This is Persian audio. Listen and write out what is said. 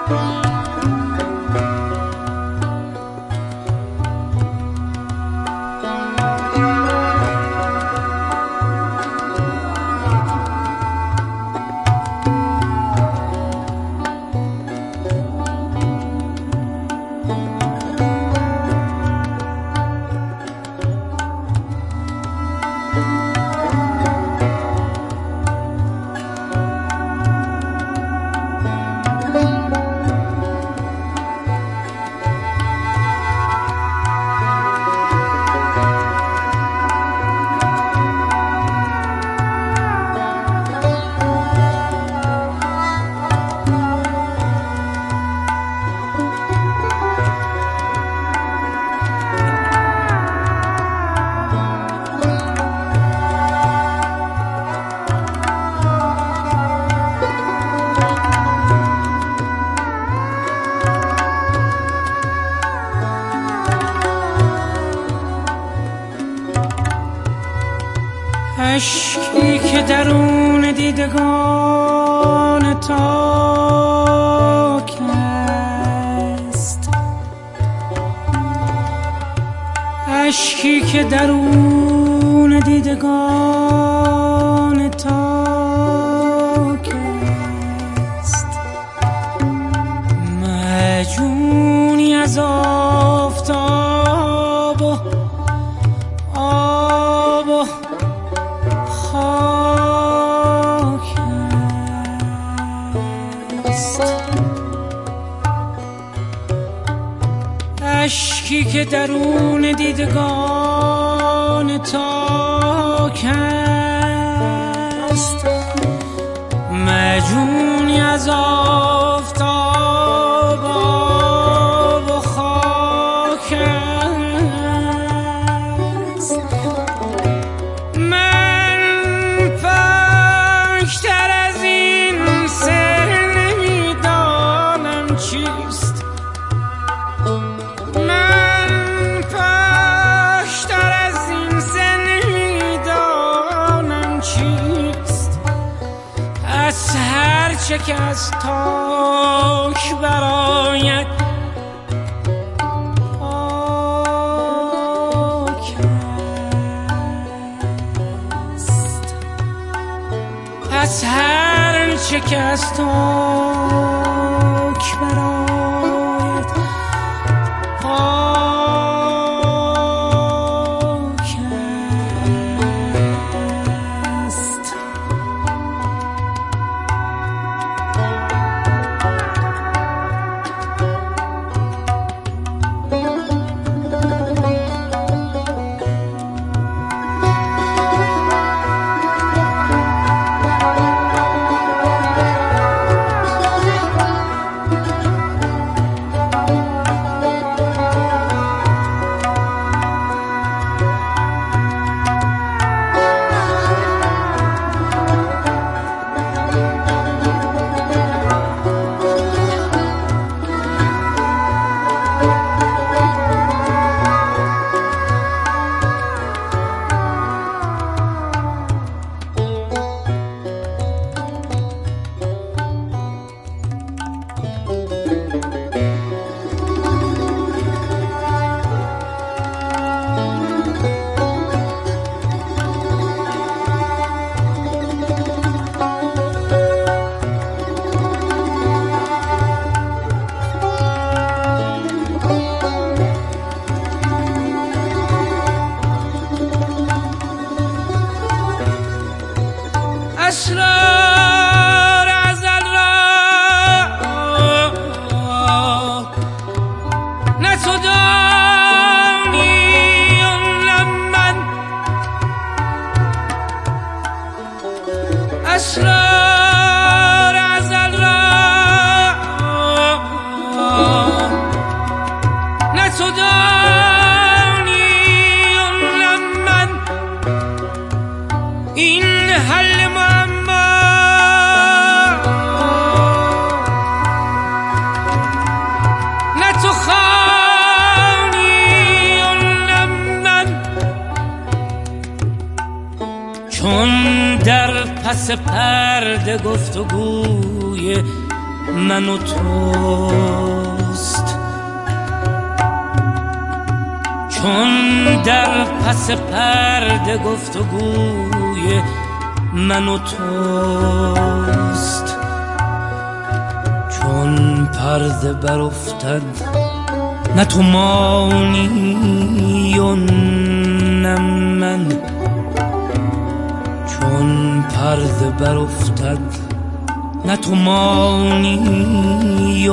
اشکی که درون دیدگان تاک است، اشکی که درون دیدگان تاک است، مجونی از آفتاب و آب و خاک است، اشکی که درون دیدگان تاک است، مجونی از آفتاب آب و خاک است. من پاکتر از این سر نمیدانم چیست، من پاکتر از این سر نمیدانم چیست، از هر چه که از تاک براید پاک است، از هر چه که از تاک براید پاک است. اسرار ازل را نه تو دانی و نه من، اسرار ازل را نه تو دانی و نه من، این حل چون در پس پرده گفتگوی من و توست. چون در پس پرده گفتگوی من و توست، چون پرده برافتد نه تو مانی و نه من، چون پرده برافتد نه تو مانی و